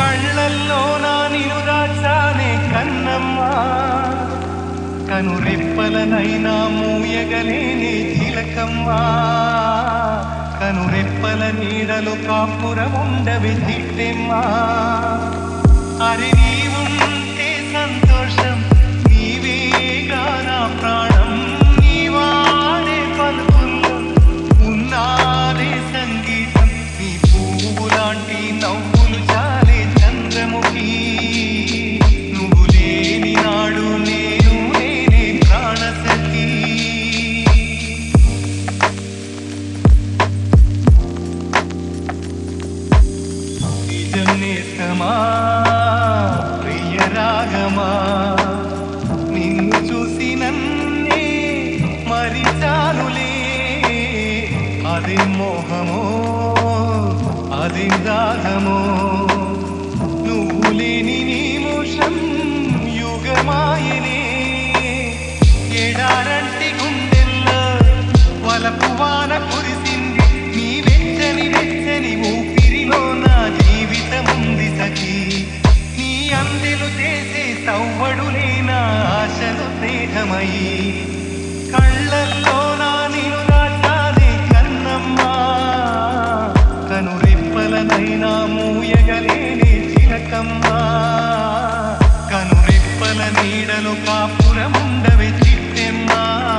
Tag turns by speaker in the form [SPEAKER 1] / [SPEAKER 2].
[SPEAKER 1] కళ్ళల్లో నా నిను దాచానే కన్నమ్మా, కనురెప్పలనైనా మూయగలేని చిలకమ్మా, కనురెప్పల నీడలు కాపురముండవి చిట్టెమ్మా. అరే నీవుంటే సంతోషం, నీవేగా నా ప్రాణం, నీవాడే పలుకుల్లో ఉన్నాడే సంగీతం, నీ పువ్వు లాంటి నవ్వులు చాలే చంద్రముఖి, నువ్వు లేని నాడు నేను నేనే ప్రాణసఖి. నిజం నేస్తమా ప్రియ రాగమా, నిన్ను చూసి నన్నే మరిచానులే, అది మోహమో అది దాహమో, నువ్వు లేని నిమిషం యుగమాయనే. ఎడారంటి గుండెల్లో వలపు వాన కురిసింది, నీ వెచ్చని వెచ్చని ఊపిరిలో నా జీవితముంది సఖీ, నీ అందెలు చేసే సవ్వడులే నా ఆశలు స్నేహమయి. కళ్ళల్లో నా నిను దాచానే కన్నమ్మా, కనురెప్పలనైనా మూయగలేని చిలకమ్మా, కనురెప్పల నీడలు కాపురముండవి చిట్టెమ్మా.